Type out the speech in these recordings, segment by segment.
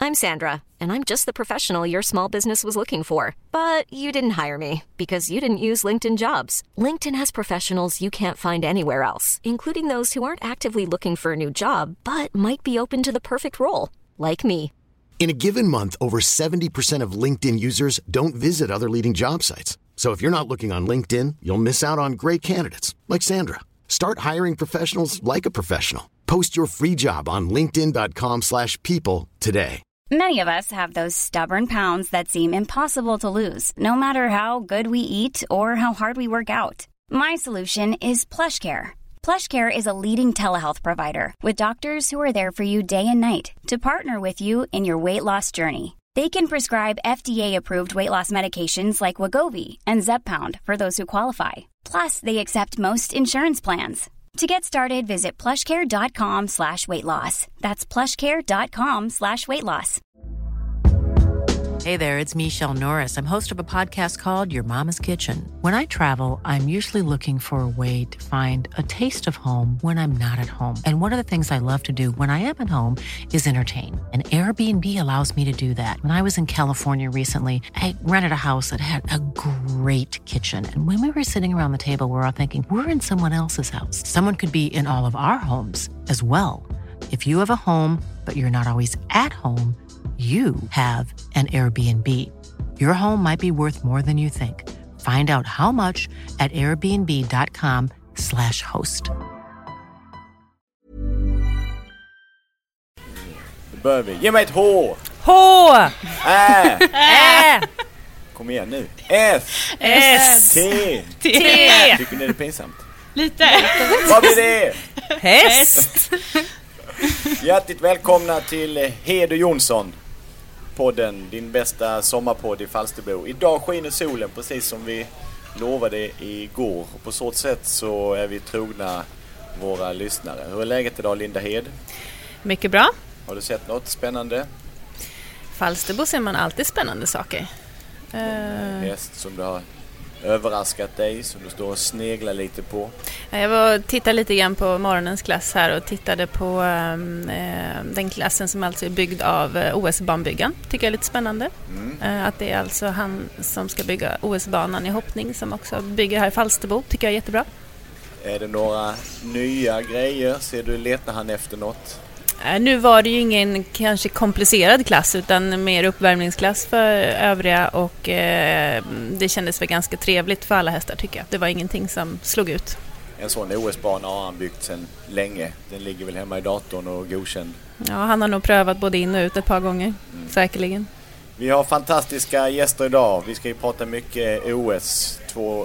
I'm Sandra, and I'm just the professional your small business was looking for. But you didn't hire me because you didn't use LinkedIn Jobs. LinkedIn has professionals you can't find anywhere else, including those who aren't actively looking for a new job, but might be open to the perfect role, like me. In a given month, over 70% of LinkedIn users don't visit other leading job sites. So if you're not looking on LinkedIn, you'll miss out on great candidates like Sandra. Start hiring professionals like a professional. Post your free job on linkedin.com/people today. Many of us have those stubborn pounds that seem impossible to lose, no matter how good we eat or how hard we work out. My solution is PlushCare. PlushCare is a leading telehealth provider with doctors who are there for you day and night to partner with you in your weight loss journey. They can prescribe FDA-approved weight loss medications like Wegovy and Zepbound for those who qualify. Plus, they accept most insurance plans. To get started, visit plushcare.com/weightloss. That's plushcare.com/weightloss. Hey there, it's Michelle Norris. I'm host of a podcast called Your Mama's Kitchen. When I travel, I'm usually looking for a way to find a taste of home when I'm not at home. And one of the things I love to do when I am at home is entertain. And Airbnb allows me to do that. When I was in California recently, I rented a house that had a great kitchen. And when we were sitting around the table, we were all thinking, we're in someone else's house. Someone could be in all of our homes as well. If you have a home, but you're not always at home, you have an Airbnb. Your home might be worth more than you think. Find out how much at airbnb.com/host. Då börjar vi. Ge mig ett H! H! Ä! Ä! Kom igen nu. S! S! T! T! Tycker ni det är pinsamt? Lite. Vad blir det? Häst! Hjärtligt välkomna till Hed och Jonsson. Podden, din bästa sommarpodd i Falsterbo. Idag skiner solen precis som vi lovade igår. Och på så sätt så är vi trogna våra lyssnare. Hur är läget idag, Linda Hed? Mycket bra. Har du sett något spännande? Falsterbo ser man alltid spännande saker. Häst som du har överraskat dig, som du står och sneglar lite på. Jag var och tittade lite grann på morgonens klass här och tittade på den klassen som alltså är byggd av OS-banbyggan. Tycker jag är lite spännande. Att det är alltså han som ska bygga OS-banan i hoppning som också bygger här i Falsterbo. Tycker jag är jättebra. Är det några nya grejer? Letar han efter något? Nu var det ju ingen kanske komplicerad klass utan mer uppvärmningsklass för övriga och det kändes väl ganska trevligt för alla hästar tycker jag. Det var ingenting som slog ut. En sån OS-bana har han byggt sedan länge. Den ligger väl hemma i datorn och godkänd. Ja, han har nog prövat både in och ut ett par gånger, säkerligen. Vi har fantastiska gäster idag. Vi ska ju prata mycket OS. 2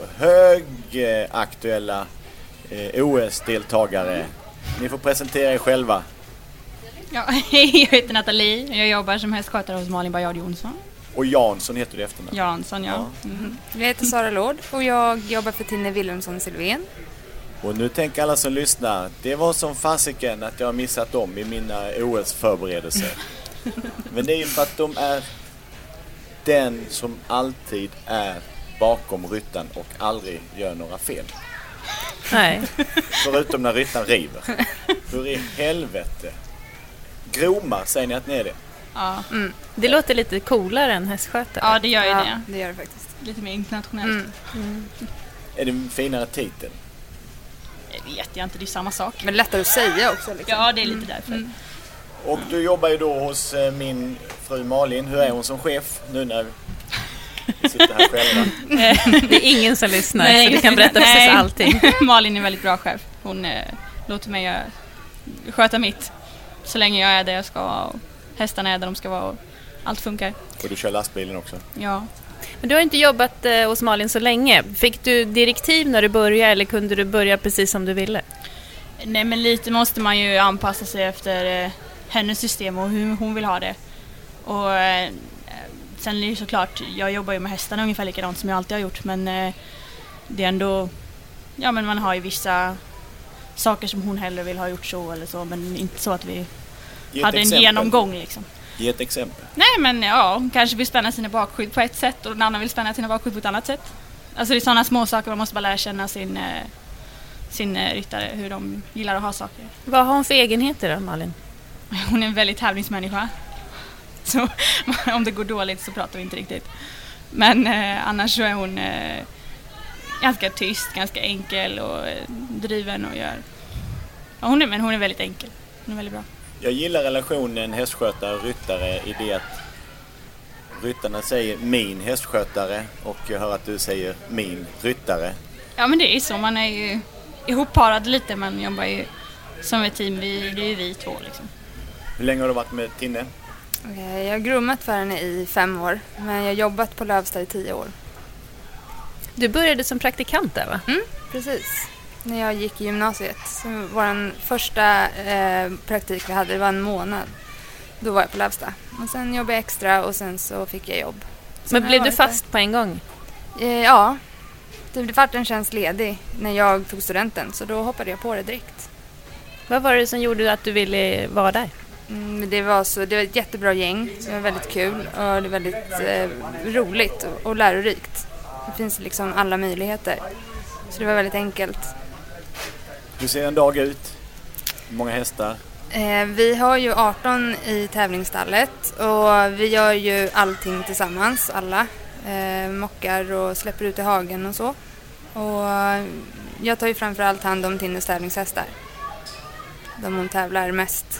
högaktuella OS-deltagare. Ni får presentera er själva. Ja, hej, jag heter Nathalie. Jag jobbar som hästskötare hos Malin Bajard Jonsson. Och Jansson heter du efternamn. Jansson, ja. Jag heter Sara Lord och jag jobbar för Tine Wilhelmsson Sylvén. Och nu tänker alla som lyssnar, det var som fasiken att jag har missat dem i mina OS-förberedelser. Men det är ju för att de är den som alltid är bakom ryttaren och aldrig gör några fel. Nej. Förutom när ryttaren river. Hur i helvete? Groma, säger ni att ni är det? Ja. Det låter lite coolare än hästskötare. Ja, det gör ju det. Det gör det faktiskt. Lite mer internationellt. Är det en finare titel? Det vet jag inte, det är samma sak. Men lättare att säga också. Liksom. Ja, det är lite därför. Och du jobbar ju då hos min fru Malin. Hur är hon som chef nu när vi sitter här själva? Det är ingen som lyssnar så du kan berätta precis allting. Malin är en väldigt bra chef. Hon låter mig sköta mitt. Så länge jag är där jag ska och hästarna är där de ska vara och allt funkar. Och du kör lastbilen också? Ja. Men du har inte jobbat hos Malin så länge. Fick du direktiv när du började eller kunde du börja precis som du ville? Nej, men lite måste man ju anpassa sig efter hennes system och hur hon vill ha det. Och sen är det ju såklart, jag jobbar ju med hästarna ungefär likadant som jag alltid har gjort. Men det är ändå, ja men man har ju vissa saker som hon hellre vill ha gjort så eller så. Men inte så att vi hade en genomgång liksom. Ge ett exempel. Nej, men ja, hon kanske vill spänna sina bakskydd på ett sätt och den andra vill spänna sina bakskydd på ett annat sätt. Alltså det är sådana små saker, man måste bara lära känna sin ryttare, hur de gillar att ha saker. Vad har hon för egenheter då, Malin? Hon är en väldigt tävlingsmänniska. Så om det går dåligt så pratar vi inte riktigt. Men annars så är hon ganska tyst, ganska enkel och driven och gör... Ja, hon är väldigt enkel. Hon är väldigt bra. Jag gillar relationen hästskötare-ryttare i det att ryttarna säger min hästskötare och jag hör att du säger min ryttare. Ja, men det är så. Man är ju ihopparad lite. Man jobbar ju som ett team. Det är ju vi två liksom. Hur länge har du varit med Tinne? Jag har groomat för henne i 5 år, men jag har jobbat på Lövsta i 10 år. Du började som praktikant där, va? Precis. När jag gick i gymnasiet. Så var den första praktik vi hade, det var en månad. Då var jag på Lövsta. Och sen jobbade jag extra och sen så fick jag jobb. Sen Men blev du fast på en gång? Ja. Det var en tjänst ledig när jag tog studenten, så då hoppade jag på det direkt. Vad var det som gjorde att du ville vara där? Det var ett jättebra gäng. Det var väldigt kul och det var väldigt roligt och lärorikt. Det finns liksom alla möjligheter. Så det var väldigt enkelt. Hur ser en dag ut? Hur många hästar? Vi har ju 18 i tävlingsstallet och vi gör ju allting tillsammans, alla. Mockar och släpper ut i hagen och så. Och jag tar ju framförallt hand om Tinnes tävlingshästar. De hon tävlar mest.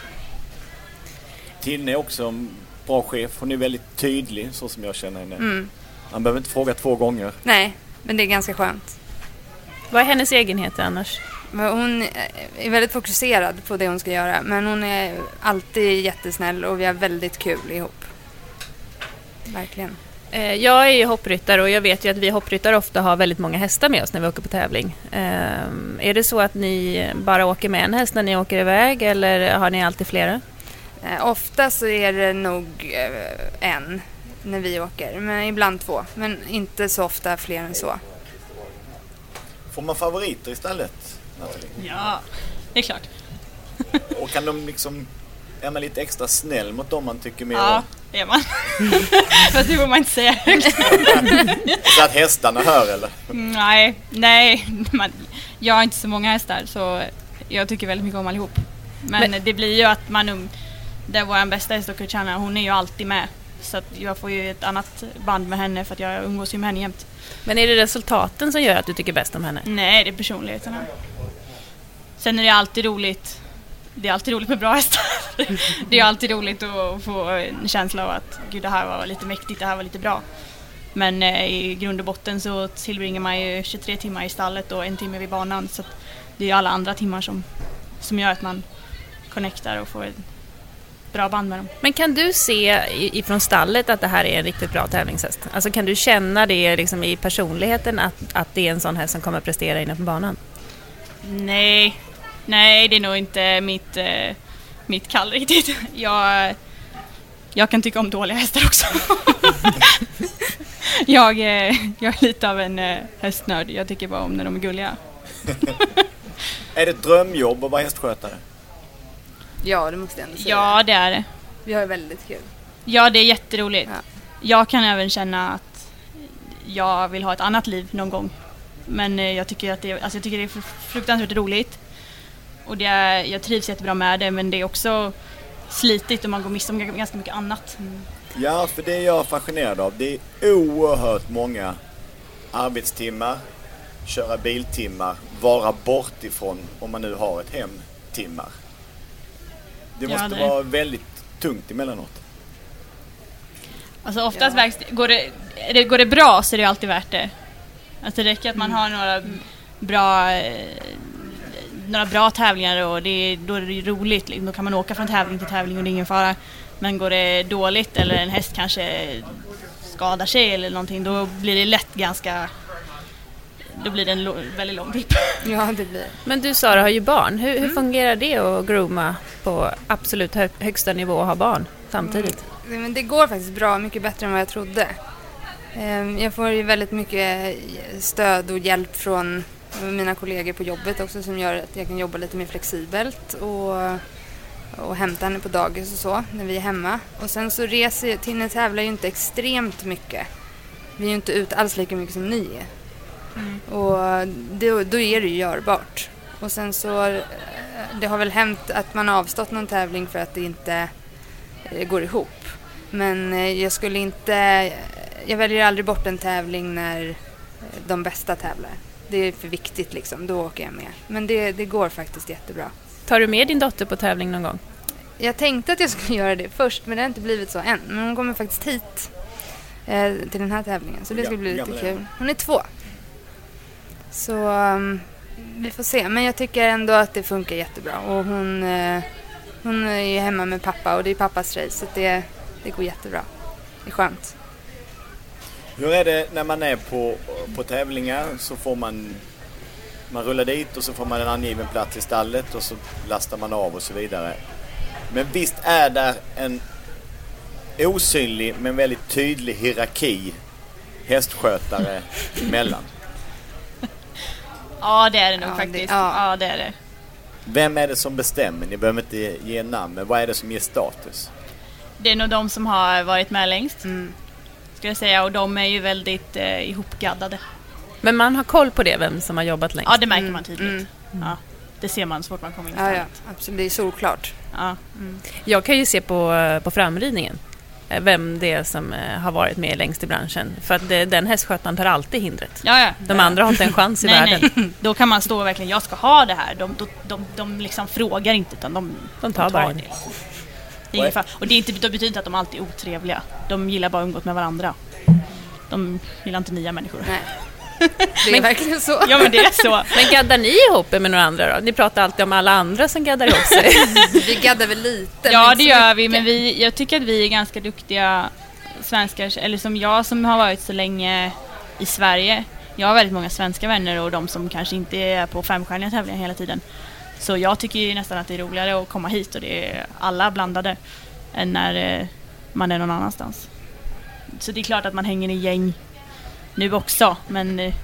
Tinne är också en bra chef. Hon är väldigt tydlig, så som jag känner henne. Man behöver inte fråga 2 gånger. Nej, men det är ganska skönt. Vad är hennes egenheter annars? Hon är väldigt fokuserad på det hon ska göra. Men hon är alltid jättesnäll och vi har väldigt kul ihop. Verkligen. Jag är ju hoppryttare och jag vet ju att vi hoppryttare ofta har väldigt många hästar med oss när vi åker på tävling. Är det så att ni bara åker med en häst när ni åker iväg eller har ni alltid flera? Ofta så är det nog en när vi åker, men ibland 2. Men inte så ofta fler än så. Får man favoriter istället, Nathalie? Ja, det är klart. Och kan de liksom... Är man lite extra snäll mot dem man tycker mer om? Ja, det är man. Fast det får man inte säga högt. Så att hästarna hör, eller? Nej. Jag har inte så många hästar, så jag tycker väldigt mycket om allihop. Men det blir ju att det är vår bästa häst och Christiana, hon är ju alltid med. Så att jag får ju ett annat band med henne för att jag umgås ju med henne jämt. Men är det resultaten som gör att du tycker bäst om henne? Nej, det är personligheterna. Sen är det alltid roligt. Det är alltid roligt med bra hästar. Det är alltid roligt att få en känsla av att gud, det här var lite mäktigt, det här var lite bra. Men i grund och botten så tillbringar man ju 23 timmar i stallet och 1 timme vid banan. Så det är ju alla andra timmar som gör att man connectar och får ett bra band med dem. Men kan du se ifrån stallet att det här är en riktigt bra tävlingshäst? Alltså kan du känna det liksom i personligheten att det är en sån häst som kommer att prestera inne på banan? Nej, det är nog inte mitt kall riktigt. Jag kan tycka om dåliga hästar också. Jag är lite av en hästnörd. Jag tycker bara om när de är gulliga. Är det ett drömjobb att vara hästskötare? Ja, det måste jag ändå säga. Ja, det är det. Vi har väldigt kul. Ja, det är jätteroligt. Ja. Jag kan även känna att jag vill ha ett annat liv någon gång. Men jag tycker att det är fruktansvärt roligt. Och jag trivs jättebra med det, men det är också slitigt och man går miste om ganska mycket annat. Ja, för det är jag fascinerad av. Det är oerhört många arbetstimmar, köra biltimmar, vara bort ifrån, om man nu har ett hem, timmar. Det måste vara väldigt tungt emellanåt. Alltså oftast går det bra så är det alltid värt det. Alltså det räcker att man har några bra tävlingar och då är det roligt. Då kan man åka från tävling till tävling och det är ingen fara. Men går det dåligt eller en häst kanske skadar sig eller någonting, då blir det lätt då blir det en väldigt lång dipp. Ja, det blir. Men du, Sara, har ju barn. Hur fungerar det att grooma på absolut högsta nivå och ha barn samtidigt? Men det går faktiskt bra, mycket bättre än vad jag trodde. Jag får ju väldigt mycket stöd och hjälp från mina kollegor på jobbet också, som gör att jag kan jobba lite mer flexibelt och hämta henne på dagis och så när vi är hemma. Och sen så reser Tinne tävlar ju inte extremt mycket. Vi är ju inte ute alls lika mycket som ni är. Och då är det ju görbart. Och sen så det har väl hänt att man har avstått någon tävling för att det inte går ihop. Men jag väljer aldrig bort en tävling när de bästa tävlar. Det är för viktigt liksom, då åker jag med. Men det går faktiskt jättebra. Tar du med din dotter på tävling någon gång? Jag tänkte att jag skulle göra det först, men det har inte blivit så än. Men hon kommer faktiskt hit till den här tävlningen, så det ska bli lite kul. Hon är 2. Så vi får se. Men jag tycker ändå att det funkar jättebra. Och hon är ju hemma med pappa och det är pappas race, så det går jättebra. Det är skönt. Hur är det när man är på tävlingar? Så får man rullar dit och så får man en angiven plats i stallet och så lastar man av och så vidare. Men visst är där en osynlig men väldigt tydlig hierarki hästskötare emellan? Ja, det är det nog faktiskt. Ja, det är det. Vem är det som bestämmer? Ni behöver inte ge namn, men vad är det som ger status? Det är nog de som har varit med längst, ska jag säga. Och de är ju väldigt ihopgaddade. Men man har koll på det, vem som har jobbat längst? Ja, det märker man tydligt. Ja, det ser man så fort man kommer in i stallet. Ja, absolut. Det är solklart. Ja. Jag kan ju se på framridningen vem det är som har varit med längst i branschen. För att den hästskötaren tar alltid hindret. Ja. De andra har inte en chans i världen. Nej. Då kan man stå och verkligen, jag ska ha det här. De liksom frågar inte, utan de tar bara det. Och det betyder inte att de alltid är otrevliga. De gillar bara att umgås med varandra. De gillar inte nya människor. Nej. Det är verkligen så. Ja, men det är så. Men gaddar ni ihop med några andra då? Ni pratar alltid om alla andra som gaddar ihop sig. Vi gaddar väl lite. Ja, det gör vi. Men jag tycker att vi är ganska duktiga svenskar. Eller som jag som har varit så länge i Sverige. Jag har väldigt många svenska vänner och de som kanske inte är på femstjärniga tävlingar hela tiden. Så jag tycker ju nästan att det är roligare att komma hit och det är alla blandade än när man är någon annanstans. Så det är klart att man hänger i gäng nu också, men det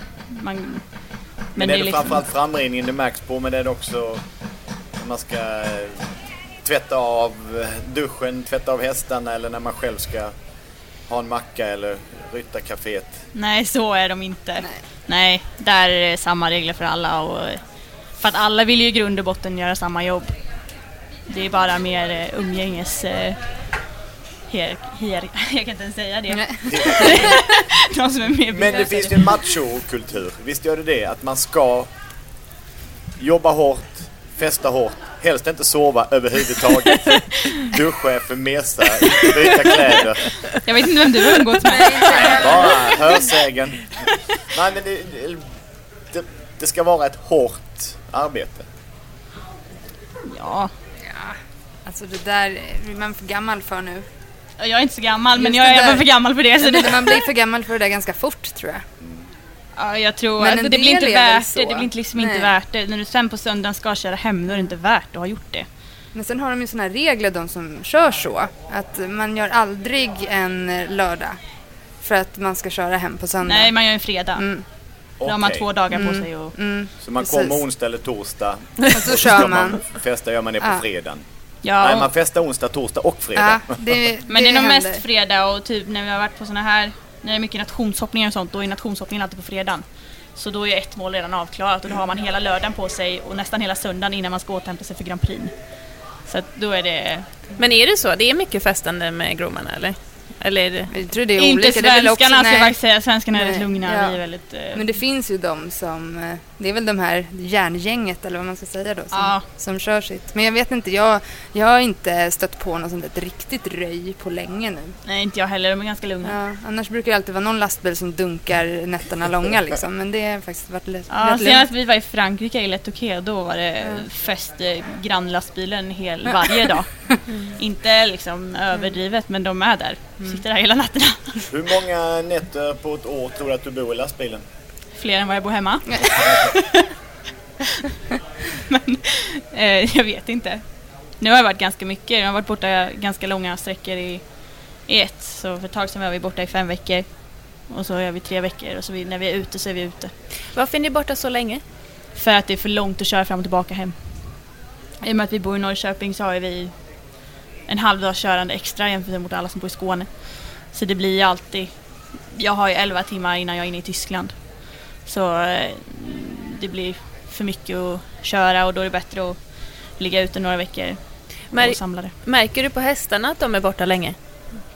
är det liksom framförallt framridningen det märks på, men det är det också när man ska tvätta av duschen, tvätta av hästarna eller när man själv ska ha en macka eller rytta kaféet. Nej, så är de inte. Nej, där är det samma regler för alla och för att alla vill ju i grund och botten göra samma jobb. Det är bara mer umgänges jag kan inte ens säga det. De som är mer men det finns ju en machokultur. Visst gör det att man ska jobba hårt, festa hårt, helst inte sova överhuvudtaget. Duscha för mesa, byta kläder. Jag vet inte vem du har umgått med. Bara hörsägen. Nej, men det ska vara ett hårt arbete. Ja. Alltså det där är man för gammal för nu. Jag är inte så gammal, men jag är bara för gammal för det. Så man blir för gammal för det där ganska fort, tror jag. Ja, jag tror att det blir inte värt det. Det blir liksom inte värt det. När du sen på söndagen ska köra hem, då är det inte värt att ha gjort det. Men sen har de ju såna här regler, de som kör så. Att man gör aldrig en lördag för att man ska köra hem på söndag. Nej, man gör en fredag. Då har man 2 dagar på sig. Så man kommer onsdag eller torsdag. Och så kör man. Festa gör man det på fredagen. Ja. Nej, man festar onsdag, torsdag och fredag. Ja, men det är nog mest fredag och typ när vi har varit på såna här, när det är mycket nationshoppningar och sånt, då är nationshoppningen alltid på fredagen. Så då är ett mål redan avklarat och då har man hela lördagen på sig och nästan hela söndagen innan man ska återhämta sig för Grand Prix. Så att då är det... Men är det så? Det är mycket festande med gromarna, eller? Eller är det... Jag tror det är inte olika. Svenskarna, det är också, ska jag faktiskt säga. Svenskarna är rätt lugna. Ja. Vi är väldigt, Men det finns ju de som... Det är väl de här järngänget, eller vad man ska säga då, som kör sitt. Men jag vet inte, jag har inte stött på något sånt ett riktigt röj på länge nu. Nej, inte jag heller. De är ganska lugna. Ja, annars brukar det alltid vara någon lastbil som dunkar nätterna långa, liksom. Men det har faktiskt varit rätt senast vi var i Frankrike i Le Touquet, då var det fest grannlastbilen varje dag. Inte liksom överdrivet, men de är där. Sitter där hela natten. Hur många nätter på ett år tror du att du bor i lastbilen? Fler än vad jag bor hemma. Men jag vet inte. Nu har jag varit ganska mycket. Jag har varit borta ganska långa sträckor i ett. Så för ett tag sedan var vi borta i 5 veckor. Och så är vi 3 veckor. Och så när vi är ute så är vi ute. Varför är ni borta så länge? För att det är för långt att köra fram och tillbaka hem. I och med att vi bor i Norrköping så har vi en halvdags körande extra jämfört mot alla som bor i Skåne. Så det blir alltid... Jag har ju 11 timmar innan jag är inne i Tyskland. Så det blir för mycket att köra och då är det bättre att ligga ute några veckor och samla det. Märker du på hästarna att de är borta länge?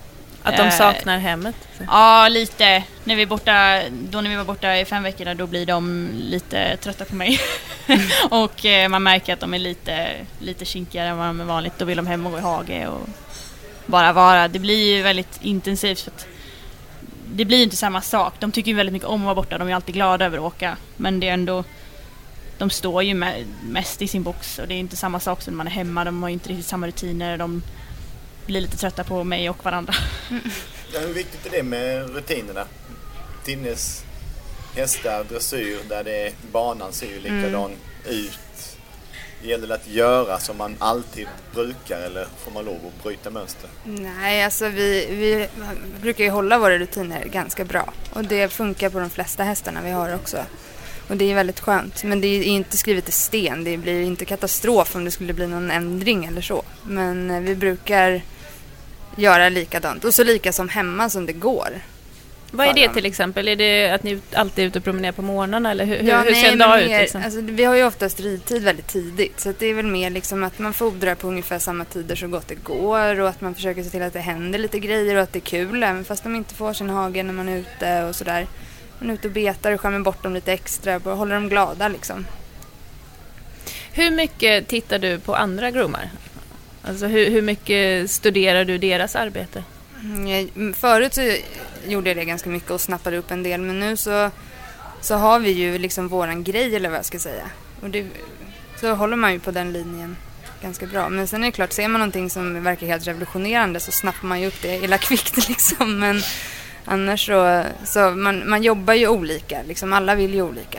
Att de saknar hemmet? Ja, lite. När vi var borta i 5 veckor då blir de lite trötta på mig. Och man märker att de är lite kinkigare än vad de är vanligt. Då vill de hem och gå i hage och bara vara. Det blir ju väldigt intensivt för att det blir inte samma sak. De tycker ju väldigt mycket om att vara borta. De är alltid glada över att åka. Men det är ändå... De står ju mest i sin box och det är inte samma sak som när man är hemma. De har inte riktigt samma rutiner. De blir lite trötta på mig och varandra. Ja, hur viktigt är det med rutinerna? Tinnes hästar, dressyr, där banan ser ju likadan ut. Gäller det att göra som man alltid brukar eller får man lov att bryta mönster? Nej, alltså vi brukar ju hålla våra rutiner ganska bra. Och det funkar på de flesta hästarna vi har också. Och det är väldigt skönt. Men det är inte skrivet i sten. Det blir inte katastrof om det skulle bli någon ändring eller så. Men vi brukar göra likadant. Och så lika som hemma som det går. Vad är det till exempel? Är det att ni alltid är ute och promenerar på morgonen? Eller hur ser en dag ut? Liksom? Alltså, vi har ju oftast ridtid väldigt tidigt. Så att det är väl mer liksom att man fodrar på ungefär samma tider så gott det går. Och att man försöker se till att det händer lite grejer och att det är kul. Även fast de inte får sin hage när man är ute och sådär. Man är ute och betar och skämmer bort dem lite extra och håller dem glada liksom. Hur mycket tittar du på andra groomar? Alltså hur mycket studerar du deras arbete? Förut så gjorde jag det ganska mycket och snappade upp en del. Men nu så har vi ju liksom våran grej eller vad jag ska säga. Och så håller man ju på den linjen ganska bra. Men sen är det klart, ser man någonting som verkar helt revolutionerande så snappar man ju upp det illa kvickt liksom. Men annars så man jobbar ju olika. Liksom alla vill ju olika.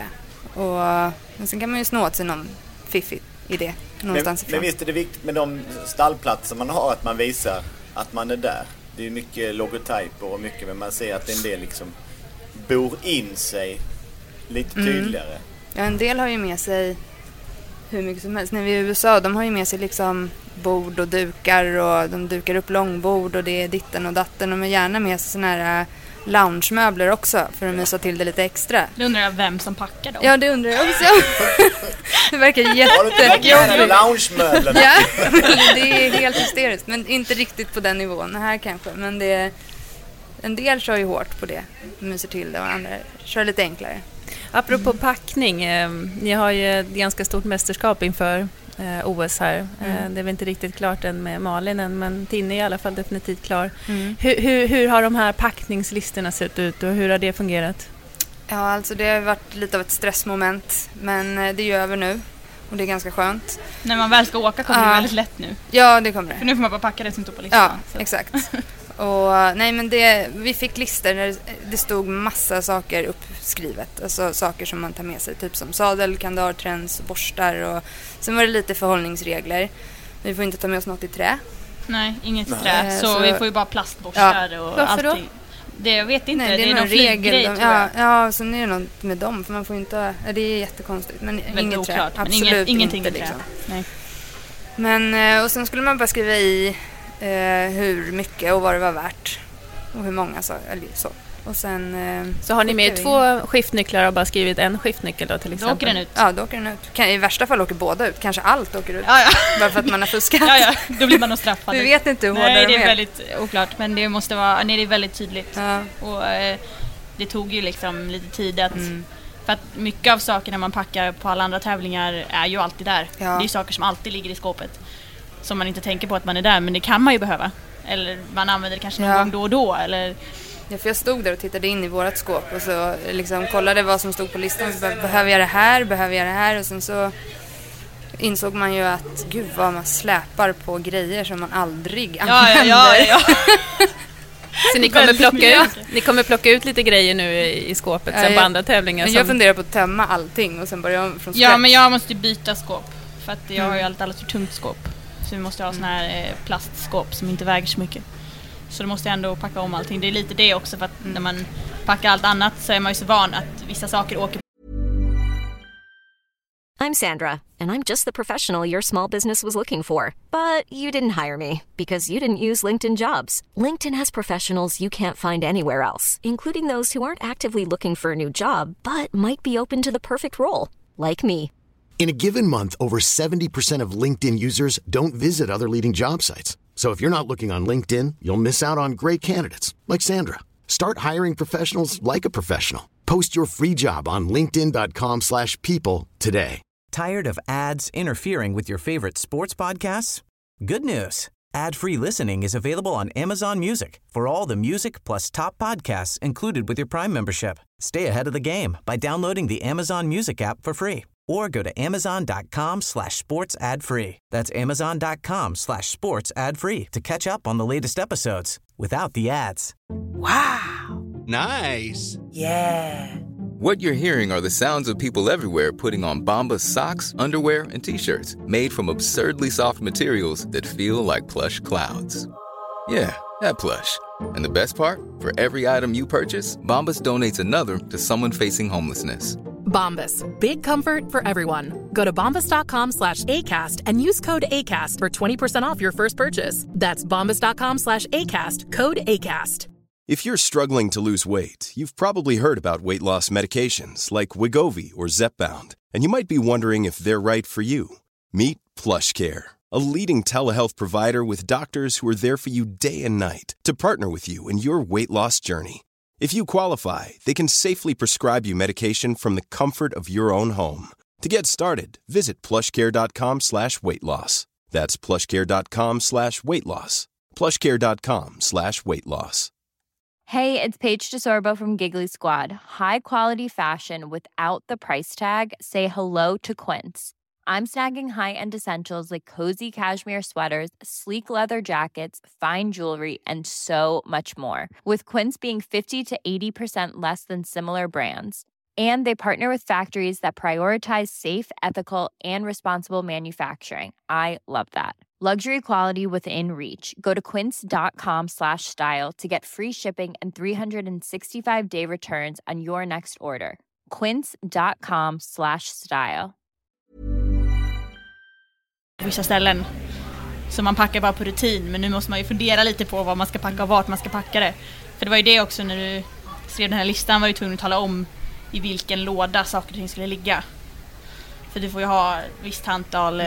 Men sen kan man ju snå åt sig någon fiffig idé någonstans men visst är det viktigt med de stallplatser man har att man visar att man är där. Det är ju mycket logotyper och mycket, men man ser att en del liksom bor in sig lite tydligare. Ja, en del har ju med sig hur mycket som helst. När vi är i USA, de har ju med sig liksom bord och dukar och de dukar upp långbord och det är ditten och datten. De har gärna med sig såna här loungemöbler också för att mysa till det lite extra. Det undrar jag vem som packar dem. Ja, det undrar jag också. Det verkar jättejobbigt. Loungemöblerna. Ja, det är helt hysteriskt. Men inte riktigt på den nivån här kanske. Men en del kör ju hårt på det. Myser till det och andra kör lite enklare. Apropå packning. Ni har ju ett ganska stort mästerskap inför OS här. Det är väl inte riktigt klart än med Malin än, men Tinne är i alla fall definitivt klar. Hur har de här packningslistorna sett ut och hur har det fungerat? Ja, alltså det har varit lite av ett stressmoment, men det är över nu och det är ganska skönt. När man väl ska åka kommer det väldigt lätt nu. Ja, det kommer det. För nu får man bara packa det som står på listan. Ja, så. Exakt. Och nej, men vi fick listor där det stod massa saker uppskrivet. Alltså saker som man tar med sig, typ som sadel, kandar, träns, borstar och sen var det lite förhållningsregler. Vi får inte ta med oss något i trä. Nej, inget trä. Så vi får ju bara plastborstar och varför allting. Det jag vet inte, nej, det är någon flyggrej tror jag. Ja, så är det något med dem för man får inte, det är jättekonstigt, men inget oklart, trä. Men absolut ingenting inte trä. liksom. Nej. Men och sen skulle man bara skriva i hur mycket och vad det var värt och hur många eller så. Och sen så har ni med 2 skiftnycklar och bara skrivit en skiftnyckel då till exempel? Då åker den ut. Ja, då åker den ut. I värsta fall åker båda ut. Kanske allt åker ut. Ja. Bara för att man har fuskat. Ja, då blir man nog straffad. Vi vet inte hur hårda Nej, det de är väldigt oklart. Men det måste vara, det är väldigt tydligt. Ja. Och det tog ju liksom lite tid att för att mycket av sakerna man packar på alla andra tävlingar är ju alltid där. Ja. Det är ju saker som alltid ligger i skåpet. Som man inte tänker på att man är där, men det kan man ju behöva. Eller man använder det kanske någon gång då och då. Eller... Ja, för jag stod där och tittade in i vårat skåp och så liksom kollade vad som stod på listan. Så behöver jag det här? Och sen så insåg man ju att gud vad man släpar på grejer som man aldrig använder. Ja. Så ni kommer plocka ut lite grejer nu i skåpet sen på andra tävlingar? Jag funderar på att tömma allting och sen börja om från scratch. Ja, men jag måste byta skåp. För att jag har ju alldeles för tungt skåp. Så vi måste ha såna här plastskåp som inte väger så mycket. Så då måste jag ändå packa om allting. Det är lite det också för att när man packar allt annat så är man ju så van att vissa saker åker. I'm Sandra, and I'm just the professional your small business was looking for. But you didn't hire me because you didn't use LinkedIn Jobs. LinkedIn has professionals you can't find anywhere else, including those who aren't actively looking for a new job, but might be open to the perfect role, like me. In a given month, over 70% of LinkedIn users don't visit other leading job sites. So if you're not looking on LinkedIn, you'll miss out on great candidates like Sandra. Start hiring professionals like a professional. Post your free job on linkedin.com/people today. Tired of ads interfering with your favorite sports podcasts? Good news. Ad-free listening is available on Amazon Music for all the music plus top podcasts included with your Prime membership. Stay ahead of the game by downloading the Amazon Music app for free or go to amazon.com/sports ad free. That's amazon.com/sports ad free to catch up on the latest episodes without the ads. Wow. Nice. Yeah. What you're hearing are the sounds of people everywhere putting on Bombas socks, underwear, and T-shirts made from absurdly soft materials that feel like plush clouds. Yeah, that plush. And the best part? For every item you purchase, Bombas donates another to someone facing homelessness. Bombas. Big comfort for everyone. Go to bombas.com/ACAST and use code ACAST for 20% off your first purchase. That's bombas.com/ACAST. Code ACAST. If you're struggling to lose weight, you've probably heard about weight loss medications like Wegovy or Zepbound, and you might be wondering if they're right for you. Meet PlushCare, a leading telehealth provider with doctors who are there for you day and night to partner with you in your weight loss journey. If you qualify, they can safely prescribe you medication from the comfort of your own home. To get started, visit plushcare.com/weightloss. That's plushcare.com/weightloss. plushcare.com/weightloss. Hey, it's Paige DeSorbo from Giggly Squad. High quality fashion without the price tag. Say hello to Quince. I'm snagging high-end essentials like cozy cashmere sweaters, sleek leather jackets, fine jewelry, and so much more. With Quince being 50 to 80% less than similar brands. And they partner with factories that prioritize safe, ethical, and responsible manufacturing. I love that. Luxury quality within reach. Go to quince.com/style to get free shipping and 365-day returns on your next order. quince.com/style. Vissa ställen. Så man packar bara på rutin. Men nu måste man ju fundera lite på vad man ska packa och vart man ska packa det. För det var ju det också när du skrev den här listan, var ju tvungen att tala om i vilken låda saker och ting skulle ligga. För du får ju ha visst antal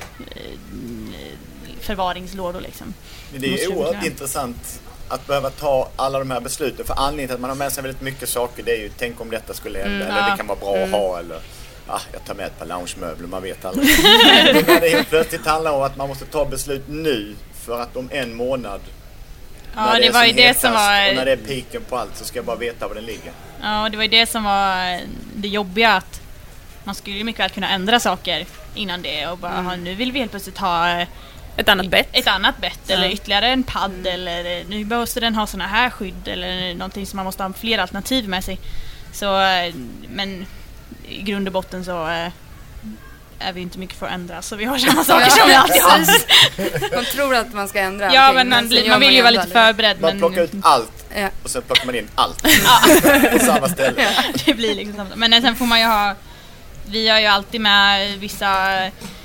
förvaringslådor liksom. Men det är oerhört intressant att behöva ta alla de här besluten. För anledningen till att man har med sig väldigt mycket saker, det är ju tänk om detta skulle hända. Eller det kan vara bra att ha. Eller jag tar med ett par loungemöbler, man vet aldrig. Men när det helt plötsligt handlar om att man måste ta beslut nu för att om en månad, ja, det var ju det som var, och när det är piken på allt, så ska jag bara veta var den ligger. Ja, det var ju det som var det jobbiga, att man skulle ju mycket väl kunna ändra saker innan det och bara nu vill vi helt plötsligt ha ett annat bett eller ytterligare en padd eller nu behöver den ha såna här skydd eller någonting, som man måste ha fler alternativ med sig. Så men i grund och botten så är vi inte mycket för att ändra, så vi har samma saker som vi alltid har. Man tror att man ska ändra allting, men man vill ju vara lite förberedd. Man plockar ut allt och sen plockar man in allt på samma ställe. Ja, det blir liksom samma. Men sen får man ju ha, vi har ju alltid med vissa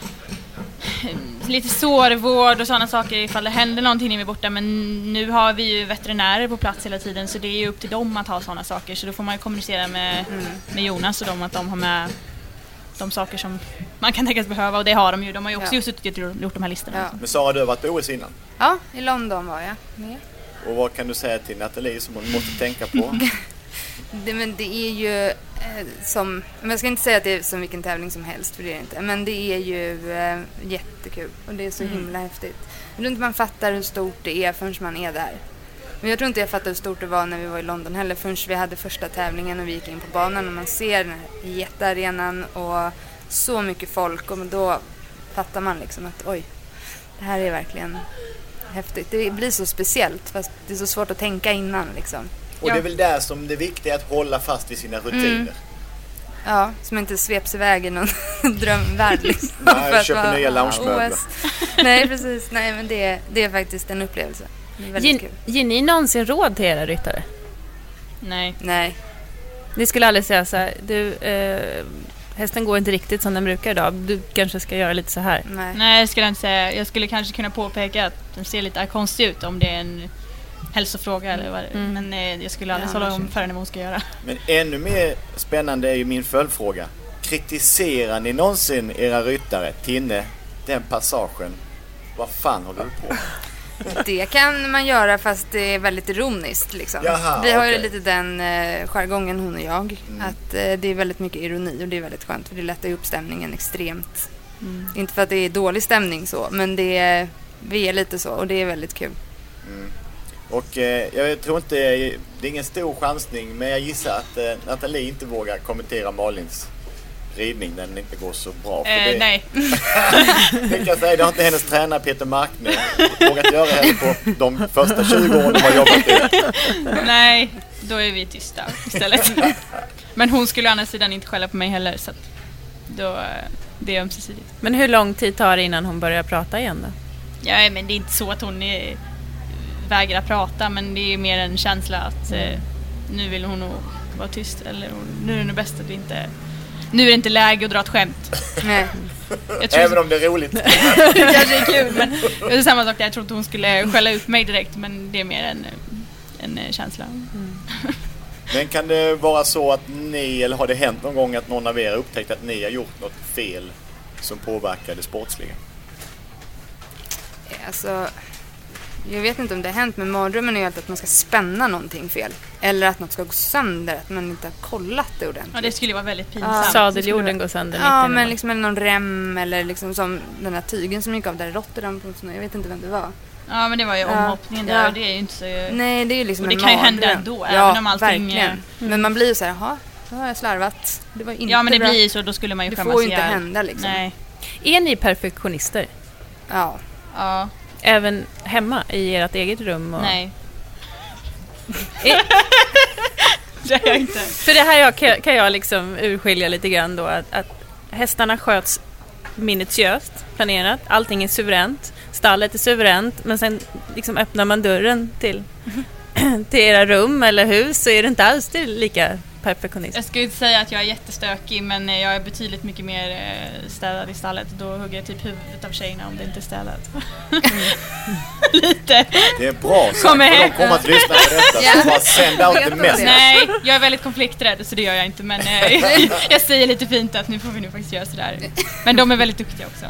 lite sårvård och sådana saker ifall det händer någonting när vi är borta, men nu har vi ju veterinärer på plats hela tiden, så det är ju upp till dem att ha sådana saker, så då får man ju kommunicera med Jonas och dem att de har med de saker som man kan tänkas behöva, och det har de ju. De har ju också gjort de här listorna. Ja. Men Sara, du har varit på OS innan? Ja, i London var jag med. Och vad kan du säga till Nathalie som hon måste tänka på? Men det är ju som, men jag ska inte säga att det är som vilken tävling som helst, för det är det inte. Men det är ju jättekul och det är så himla häftigt. Jag tror inte man fattar hur stort det är förrän man är där. Men jag tror inte jag fattade hur stort det var när vi var i London heller, förrän vi hade första tävlingen och vi gick in på banan och man ser den här jättearenan och så mycket folk, och då fattar man liksom att oj, det här är verkligen häftigt. Det blir så speciellt, fast det är så svårt att tänka innan liksom. Och det är väl där som det viktiga är att hålla fast vid sina rutiner. Ja, som inte sveps iväg i någon drömvärld liksom. Nej, köper nya loungemöbler. Nej, precis. Nej, men det är faktiskt en upplevelse. Det är väldigt kul. Ger ni någonsin råd till era ryttare? Nej. Ni skulle aldrig säga så här, du, hästen går inte riktigt som den brukar idag. Du kanske ska göra lite så här. Nej, jag skulle inte säga. Jag skulle kanske kunna påpeka att den ser lite konstig ut om det är en hälsofråga eller vad det. Men jag skulle aldrig tala om för henne vad hon ska göra. Men ännu mer spännande är ju min följdfråga. Kritiserar ni någonsin era ryttare? Tinne, den passagen, vad fan håller du på? Det kan man göra fast det är väldigt ironiskt liksom. Jaha, vi har ju okej. lite den jargongen hon och jag. Att det är väldigt mycket ironi och det är väldigt skönt för det lättar upp stämningen extremt. Inte för att det är dålig stämning så, men vi är lite så och det är väldigt kul. Och jag tror inte, det är ingen stor chansning, men jag gissar att Nathalie inte vågar kommentera Malins ridning när den inte går så bra. För Nej. Det kan jag säga, det har inte hennes tränare Peter Markner vågat göra heller på de första 20 åren de har jobbat i. Nej, då är vi tysta istället. Men hon skulle å andra sidan inte skälla på mig heller, så att då, det är ömsesidigt. Men hur lång tid tar det innan hon börjar prata igen då? Ja, men det är inte så att hon vägrar prata, men det är mer en känsla att nu vill hon nog vara tyst, eller nu är det nog bäst att vi inte... Nu är det inte läge att dra ett skämt. Nej. Även om det är roligt. Det kanske är kul, men det är samma sak. Jag tror inte hon skulle skälla ut mig direkt, men det är mer en känsla. Men kan det vara så att ni, eller har det hänt någon gång att någon av er upptäckt att ni har gjort något fel som påverkar det sportsliga? Alltså, jag vet inte om det har hänt, men mardrömmen är ju alltid att man ska spänna någonting fel. Eller att något ska gå sönder, att man inte har kollat det ordentligt. Ja, det skulle vara väldigt pinsamt. Sadeljorden går sönder. Ja, men liksom eller någon rem eller liksom som den här tygen som gick av där i Rotterdam. Jag vet inte vem det var. Ja, men det var ju omhoppningen där, och det är ju inte så... Nej, det är ju liksom och det en kan ju mardröm. hända ändå, ja, även om allting... verkligen. Men man blir ju så här, jaha, då har jag slarvat. Det var inte ja, men det bra. blir så, då skulle man ju det skämmas får ju inte ihjäl. hända liksom. Nej. Är ni perfektionister? Ja. Ja. Även hemma i ert eget rum? Och... Nej. Det är jag inte. För det här kan jag liksom urskilja lite grann då, att hästarna sköts minutiöst planerat, allting är suveränt, stallet är suveränt, men sen liksom öppnar man dörren till era rum eller hus, så är det inte alls det lika perfektionist. Jag ska inte säga att jag är jättestökig, men jag är betydligt mycket mer städad i stallet. Då hugger jag typ huvudet av tjejerna om det inte är städat. Lite. Det är bra sagt, för de kommer att lyssna på detta. Så bara send out the message. Nej, jag är väldigt konflikträdd, så det gör jag inte. Men jag säger lite fint att nu får vi nu faktiskt göra sådär. Men de är väldigt duktiga också.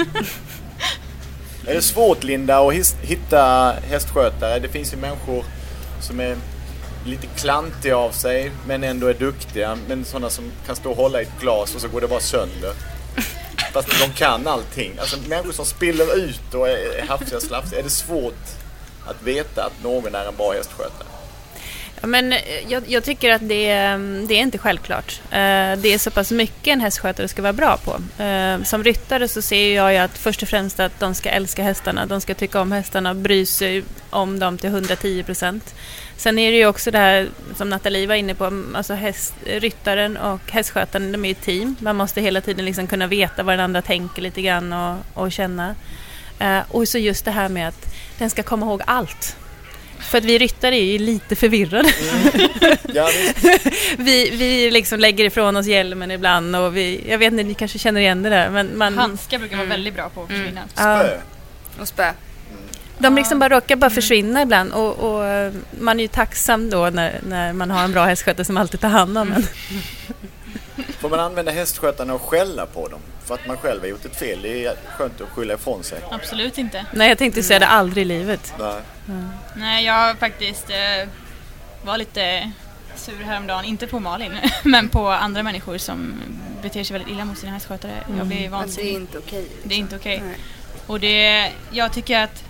Är det svårt, Linda, att hitta hästskötare? Det finns ju människor som är lite klantiga av sig men ändå är duktiga, men sådana som kan stå och hålla i ett glas och så går det bara sönder. Fast de kan allting. Alltså människor som spiller ut och är hafsiga slafsiga. Är det svårt att veta att någon är en bra hästskötare? Ja, men jag tycker att det är inte självklart. Det är så pass mycket en hästskötare ska vara bra på. Som ryttare så ser jag ju att först och främst att de ska älska hästarna. De ska tycka om hästarna, bry sig om dem till 110%. Sen är det ju också det här som Nathalie var inne på, alltså ryttaren och hästskötaren, de är ju ett team. Man måste hela tiden liksom kunna veta vad den andra tänker lite grann och känna. Och så just det här med att den ska komma ihåg allt. För att vi ryttare är ju lite förvirrade. Ja, vi liksom lägger ifrån oss hjälmen ibland och jag vet inte, ni kanske känner igen det där. Men handskar brukar vara väldigt bra på att försvinna. Spö. Och spö. De liksom bara råkar försvinna ibland och man är ju tacksam då när man har en bra hästskötare som alltid tar hand om en. Får man använda hästskötarna och skälla på dem för att man själv har gjort ett fel? Det är skönt att skylla ifrån sig. Absolut inte. Nej, jag tänkte säga det aldrig i livet. Nej. Nej, jag faktiskt var lite sur häromdagen, inte på Malin, men på andra människor som beter sig väldigt illa mot sina hästskötare. Jag blir vansinnig. Det är inte okej. Det är inte okej. Nej. Och jag tycker att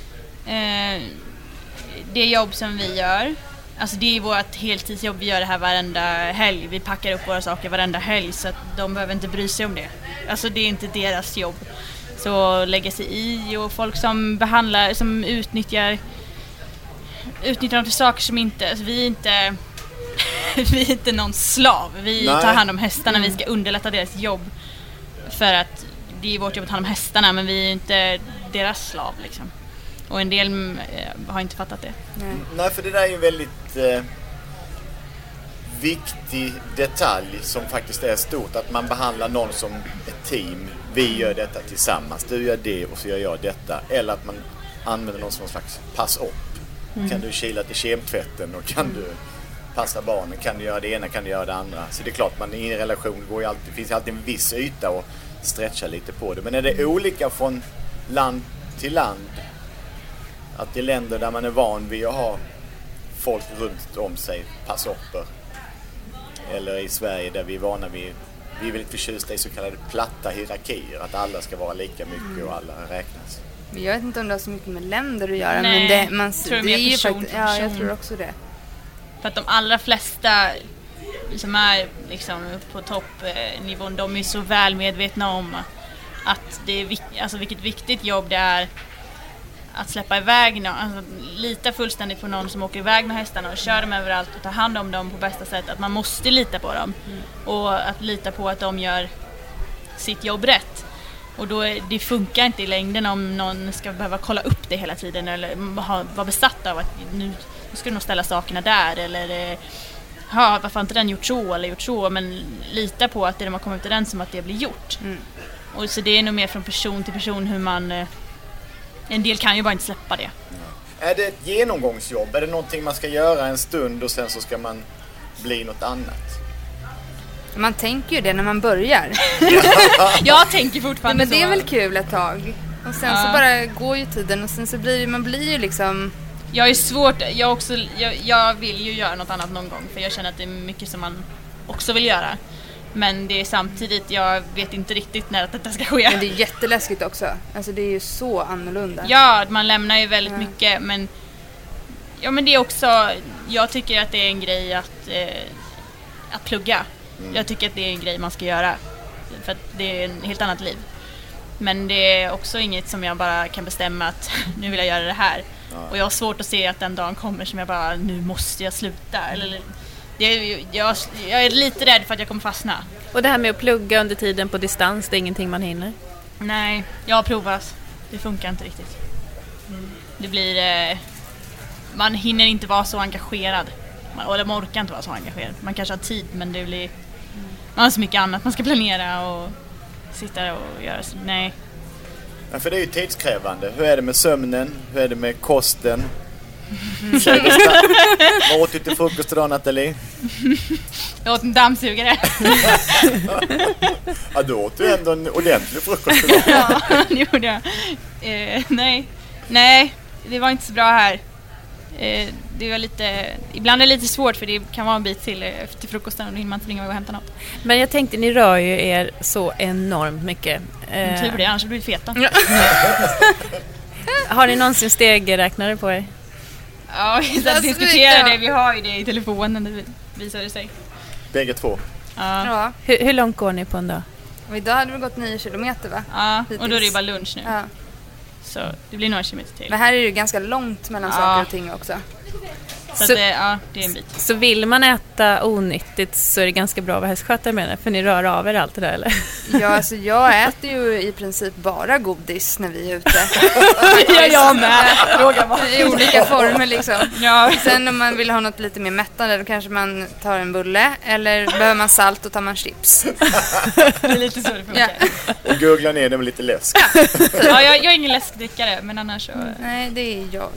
det jobb som vi gör, alltså det är vårt heltidsjobb, vi gör det här varenda helg. Vi packar upp våra saker varenda helg, så att de behöver inte bry sig om det. Alltså det är inte deras jobb. Så lägga sig i, och folk som behandlar, som utnyttjar dem till saker som inte, alltså vi är inte någon slav. Vi tar hand om hästarna, vi ska underlätta deras jobb. För att det är vårt jobb att ta hand om hästarna, men vi är inte deras slav liksom. Och en del har inte fattat det. Nej, för det där är ju en väldigt viktig detalj som faktiskt är stort. Att man behandlar någon som ett team. Vi gör detta tillsammans. Du gör det och så gör jag detta. Eller att man använder någon som en slags pass upp. Kan du kila till kemtvätten och kan du passa barnen? Kan du göra det ena, kan du göra det andra? Så det är klart, man i en relation finns alltid en viss yta och stretcha lite på det. Men är det olika från land till land Att i länder där man är van vid att ha folk runt om sig, passhopper, eller i Sverige där vi är vana vid, vi är väldigt förtjusta i så kallade platta hierarkier, att alla ska vara lika mycket och alla räknas. Jag vet inte om det har så mycket med länder att göra. Nej, men det är ju person, ja, jag tror också det. För att de allra flesta som är liksom på toppnivån, de är så väl medvetna om att det är alltså vilket viktigt jobb det är att släppa iväg någon, alltså lita fullständigt på någon som åker iväg med hästarna och kör dem överallt och ta hand om dem på bästa sätt. Att man måste lita på dem och att lita på att de gör sitt jobb rätt. Och då det funkar inte i längden om någon ska behöva kolla upp det hela tiden eller vara besatt av att nu ska du nog ställa sakerna där eller varför har inte den gjort så eller gjort så, men lita på att det de har kommit överens om att det blir gjort. Och så det är nog mer från person till person hur man en del kan ju bara inte släppa det. Är det ett genomgångsjobb? Är det någonting man ska göra en stund och sen så ska man bli något annat? Man tänker ju det när man börjar. Jag tänker fortfarande men det är väl kul ett tag. Och sen så bara går ju tiden och sen så man blir ju liksom... Jag är svårt, jag vill ju göra något annat någon gång för jag känner att det är mycket som man också vill göra. Men det är samtidigt, jag vet inte riktigt när detta ska ske. Men det är jätteläskigt också. Alltså det är ju så annorlunda. Ja, man lämnar ju väldigt mycket. Men det är också, jag tycker att det är en grej att plugga. Jag tycker att det är en grej man ska göra. För att det är en helt annat liv. Men det är också inget som jag bara kan bestämma att nu vill jag göra det här. Och jag har svårt att se att den dagen kommer som jag bara, nu måste jag sluta. Eller, jag är lite rädd för att jag kommer fastna. Och det här med att plugga under tiden på distans, det är ingenting man hinner? Nej, jag har provat. Det funkar inte riktigt. Det blir... man hinner inte vara så engagerad. Eller man orkar inte vara så engagerad. Man kanske har tid, men det blir... Man har så mycket annat. Man ska planera och sitta och göra... Nej. Ja, för det är ju tidskrävande. Hur är det med sömnen? Hur är det med kosten? Vad åt du till frukost idag, Nathalie? Jag åt en dammsugare. Ja, då åt du ändå en ordentlig frukost idag. Ja, det gjorde jag. Nej, det var inte så bra här. Det var lite... Ibland är det lite svårt för det kan vara en bit till efter frukosten och då hinner man inte ringa och hämta något. Men jag tänkte, ni rör ju er så enormt mycket. Tur det, annars blir det feta. Har ni någonsin stegräknare på er? Ja, vi ska diskutera det. Vi har ju det i telefonen, det visar det sig. Bägge två. Ja. Hur långt går ni på en dag? Och idag hade vi gått 9 kilometer, va? Ja, och då är det bara lunch nu. Ja. Så det blir några kilometer till. Men här är det ju ganska långt mellan saker och ting också. Så det är en bit. Så vill man äta onyttigt så är det ganska bra att vara hästskötare med det, för ni rör av er allt det där, eller? Ja, alltså jag äter ju i princip bara godis när vi är ute. jag med. I olika former liksom. Ja. Sen om man vill ha något lite mer mättande, då kanske man tar en bulle. Eller behöver man salt och tar man chips. Det är lite så det funkar. Ja. Och googla ner det med lite läsk. Ja, jag är ingen läskdrickare, men annars så... Nej, det är jag.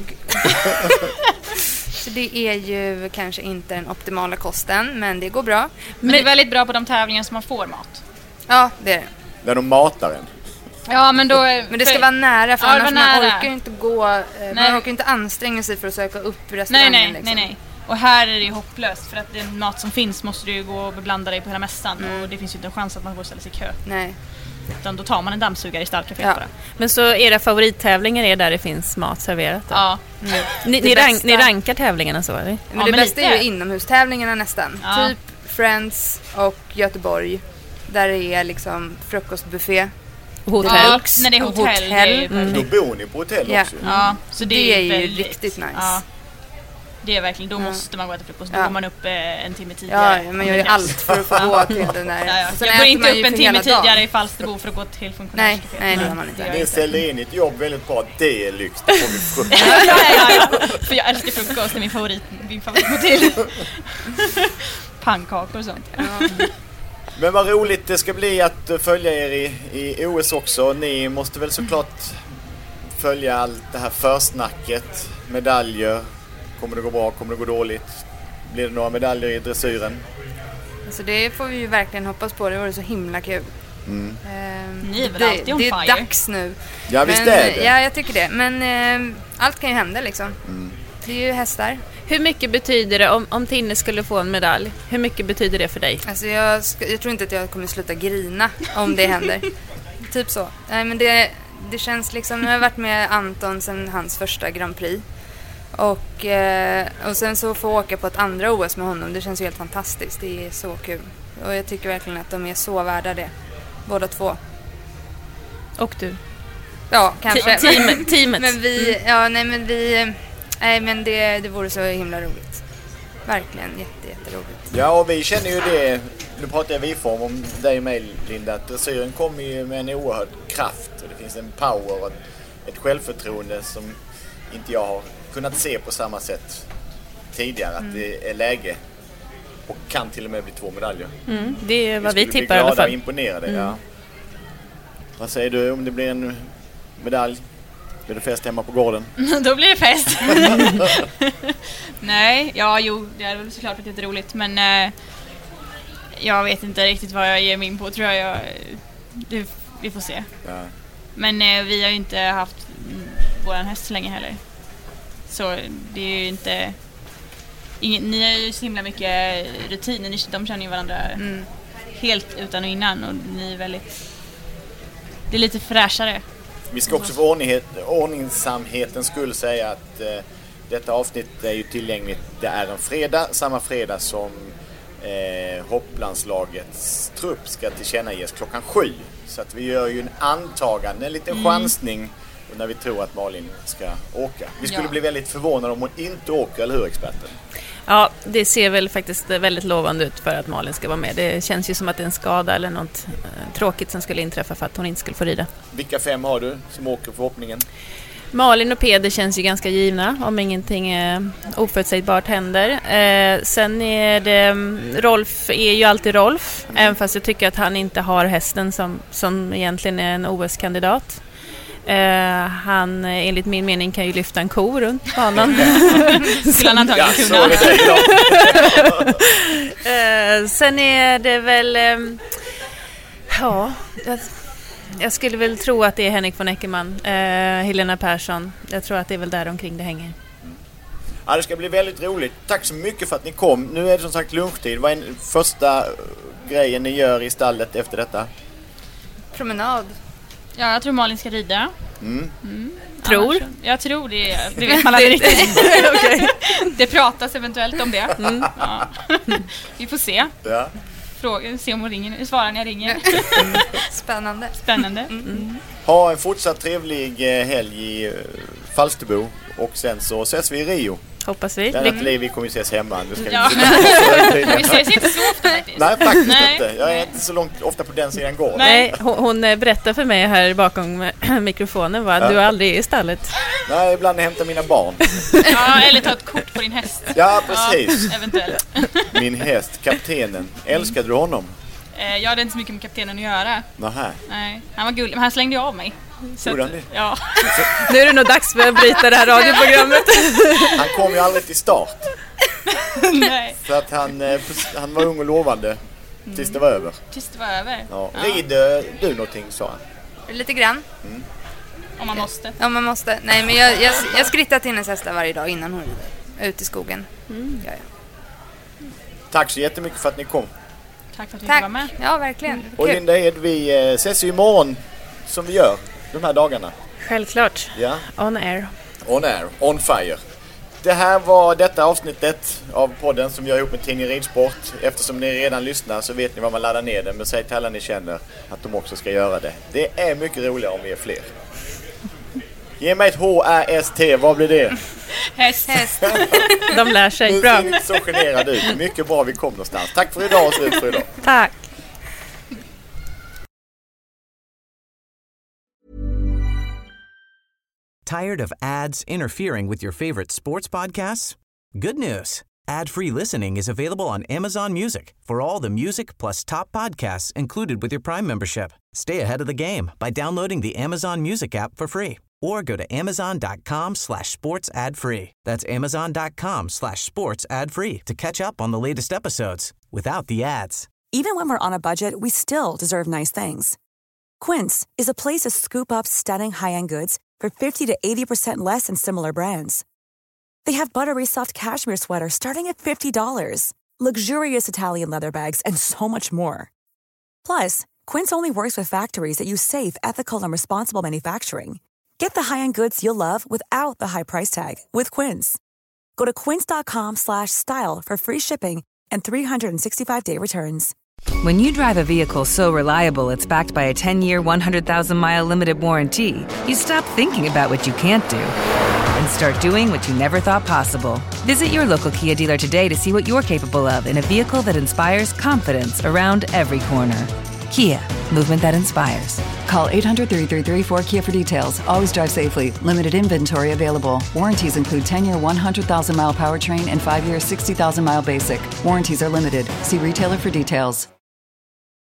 Så det är ju kanske inte den optimala kosten, men det går bra. Men det är väldigt bra på de tävlingar som man får mat. Ja, det är det. När de matar en. Ja, men då... Men det ska vara nära, för annars nära. Man orkar inte gå... Man orkar inte anstränga sig för att söka upp restaurangen. Nej. Och här är det ju hopplöst, för att den mat som finns måste du ju gå och beblanda dig på hela mässan. Och det finns ju inte en chans att man går och ställer sig i kö. Nej. Utan då tar man en dammsugare i stallcaféet bara. Men så era favorittävlingar är där det finns mat serverat då? Ja. Ni rankar tävlingarna så, eller? Men det bästa är ju inomhustävlingarna nästan. Ja. Typ Friends och Göteborg. Där det är liksom frukostbuffé. Hotell. Ja, när det är hotell. Då bor ni på hotell också. Ja, så det är ju väldigt, riktigt nice. Ja. Det är verkligen, då måste man gå till frukost. Då går man upp en timme tidigare. Ja, man gör ju allt för att få gå till den där. Jag går inte upp en timme tidigare i Falsterbo för att gå till funktionärscafé. Nej, det gör man inte. Ni ställer in ett jobb väldigt bra. Det är lyx. Det får vi frukost. Ja. För jag älskar frukost, det är min favoritmåltid. Pannkakor och sånt. Men vad roligt det ska bli att följa er i OS också. Ni måste väl såklart följa allt det här försnacket. Medaljer. Kommer det gå bra? Kommer det gå dåligt? Blir det några medaljer i dressyren? Så det får vi ju verkligen hoppas på. Det vore så himla kul. Ni är väl alltid on det fire? är dags nu. Ja, visst är det. Ja, jag tycker det. Men allt kan ju hända liksom. Det är ju hästar. Hur mycket betyder det om Tinne skulle få en medalj? Hur mycket betyder det för dig? Alltså jag tror inte att jag kommer sluta grina om det händer. Typ så. Nej, men det känns liksom, nu har jag varit med Anton sedan hans första Grand Prix. Och sen så få åka på ett andra OS med honom, det känns ju helt fantastiskt. Det är så kul. Och jag tycker verkligen att de är så värda det. Båda två. Och du? Ja, kanske. Teamet. Men men det vore så himla roligt. Verkligen jätteroligt. Ja, och vi känner ju det, nu pratar jag vi-form om dig och mig, Linda, att dressyren kommer ju med en oerhörd kraft och det finns en power och ett självförtroende som inte jag har kunnat se på samma sätt tidigare, att det är läge och kan till och med bli 2 medaljer. Det är vad vi tippar i alla fall. Vi skulle bli glada och imponerade, ja. Vad säger du om det blir en medalj? Blir det fest hemma på gården? Då blir det fest. Nej, det är väl såklart lite roligt, men jag vet inte riktigt vad jag ger mig in på, tror jag. Vi får se. Ja. Men vi har ju inte haft våran häst så länge heller. Så det är ju inte... ni har ju så himla mycket rutiner, de känner ju varandra helt utan och innan, och ni är väldigt... Det är lite fräschare. Vi ska också för ordningsamhetens skull säga att detta avsnitt är ju tillgängligt. Det är en fredag, samma fredag som hopplandslagets trupp ska tillkännages 7:00. Så att vi gör ju en antagande, en liten chansning när vi tror att Malin ska åka. Vi skulle bli väldigt förvånade om hon inte åker, eller hur, experten? Ja, det ser väl faktiskt väldigt lovande ut för att Malin ska vara med. Det känns ju som att det är en skada eller något tråkigt som skulle inträffa för att hon inte skulle få rida. Vilka 5 har du som åker för hoppningen? Malin och Peder känns ju ganska givna om ingenting oförutsägbart händer. Sen är det... Rolf är ju alltid Rolf, även fast jag tycker att han inte har hästen som egentligen är en OS-kandidat. Han, enligt min mening, kan ju lyfta en ko runt banan. Skulle han antagligen kunna. Sen är det väl... jag skulle väl tro att det är Henrik von Eckermann, Helena Persson. Jag tror att det är väl där omkring det hänger. Ja, det ska bli väldigt roligt. Tack så mycket för att ni kom. Nu är det som sagt lunchtid. Vad är första grejen ni gör i stallet efter detta? Promenad. Ja, jag tror Malin ska rida. Tror? Jag tror det vet man aldrig riktigt. Okay. Det pratas eventuellt om det. Ja. Vi får se. Ja. Se om hon ringer. Svarar när jag ringer. Spännande. Ha en fortsatt trevlig helg i Falsterbo. Och sen så ses vi i Rio. Hoppas vi. Vi kommer ju ses hemma. Nu ska vi ses inte så ofta faktiskt. Nej, faktiskt inte. Jag är inte så långt ofta på den sidan går. Nej, hon berättar för mig här bakom mikrofonen att du aldrig är i stallet. Nej, ibland jag hämtar mina barn. Ja, eller ta ett kort på din häst. Ja, precis. Ja, eventuellt. Min häst, kaptenen. Älskade du honom? Jag hade inte så mycket med kaptenen att göra. Nej. Han var gullig, men han slängde av mig. Ja. Nu är det nog dags för att bryta det här radioprogrammet. Han kom ju aldrig till start. Nej. Så att han var ung och lovande tills det var över. Ja. Rider du någonting, sa han? Lite grann. Om man måste. Om man måste. Nej, men jag skrittar till hennes hästar varje dag innan hon rider. Ut i skogen. Ja. Tack så jättemycket för att ni kom. Tack för att vi fick vara med. Ja, verkligen. Och Linda Ed, vi ses ju imorgon som vi gör de här dagarna. Självklart. Ja. On air, on fire. Det här var detta avsnittet av podden som jag har ihop med Tidningen Ridsport. Eftersom ni redan lyssnar så vet ni vad man laddar ner den. Men säg till alla ni känner att de också ska göra det. Det är mycket roligare om vi är fler. Ge mig ett H-A-S-T, vad blir det? Häst. De lär sig. Bra. Du ser inte så generad ut. Mycket bra, vi kom någonstans. Tack för idag och slut för idag. Tack. Tired of ads interfering with your favorite sports podcasts? Good news. Ad-free listening is available on Amazon Music for all the music plus top podcasts included with your Prime membership. Stay ahead of the game by downloading the Amazon Music app for free or go to amazon.com/sports ad free. That's amazon.com/sports ad free to catch up on the latest episodes without the ads. Even when we're on a budget, we still deserve nice things. Quince is a place to scoop up stunning high-end goods for 50 to 80% less than similar brands. They have buttery soft cashmere sweaters starting at $50, luxurious Italian leather bags, and so much more. Plus, Quince only works with factories that use safe, ethical, and responsible manufacturing. Get the high-end goods you'll love without the high price tag with Quince. Go to quince.com/style for free shipping and 365-day returns. When you drive a vehicle so reliable it's backed by a 10-year, 100,000-mile limited warranty, you stop thinking about what you can't do and start doing what you never thought possible. Visit your local Kia dealer today to see what you're capable of in a vehicle that inspires confidence around every corner. Kia, movement that inspires. Call 800-333-4KIA for details. Always drive safely. Limited inventory available. Warranties include 10-year 100,000-mile powertrain and 5-year 60,000-mile basic. Warranties are limited. See retailer for details.